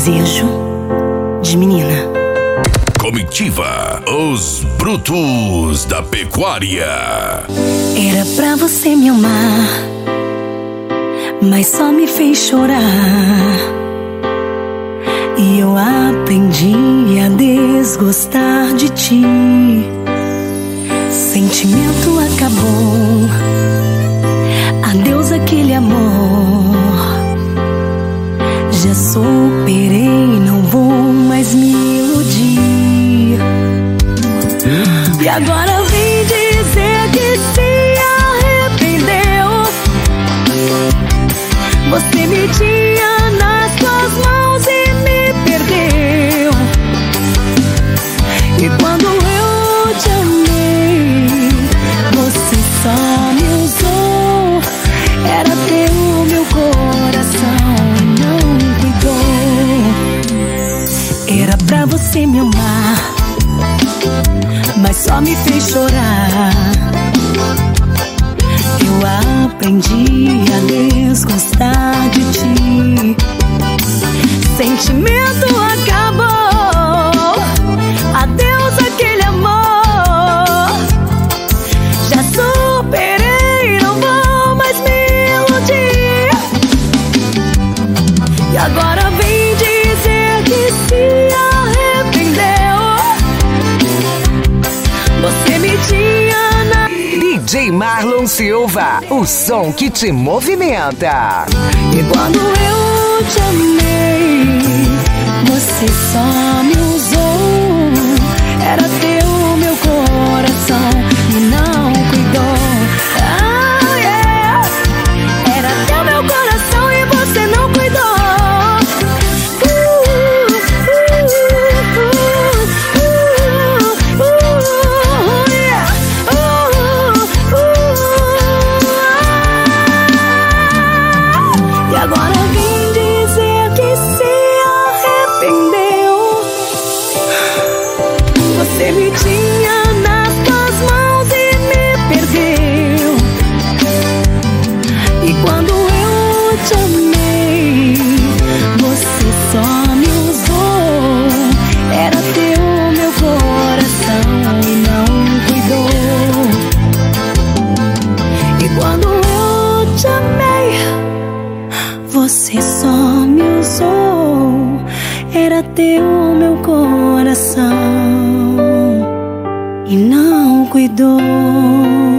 Desejo de menina. Comitiva, os brutos da pecuária. Era pra você me amar, mas só me fez chorar. E eu aprendi a desgostar de ti. Sentimento acabou, adeus aquele amor. Já superei, não vou mais me iludir. E agora vem dizer que se arrependeu. Você me tinha nas suas mãos e me perdeu. E quando eu te amei, você só me usou. Era teu meu coração e não cuidou. Era pra você me amar, mas só me fez chorar. Eu aprendi a desgostar de ti. Sentimento acabou, adeus aquele amor. Já superei, não vou mais me iludir. E agora vem dizer que se arrependeu. Você me tinha na... DJ Marlon Silva, o som que te movimenta. E quando eu te amei, você só me usou. Era teu meu coração e não cuidou. Ah, yeah. Era teu meu coração e você não cuidou. Yeah. E agora vem dizer que se arrependeu. Você me tinha nas tuas mãos e me perdeu. E quando eu te amei, você só me usou. Era teu meu coração e não cuidou. E quando eu te amei, você só me usou. Era teu meu coração e não cuidou.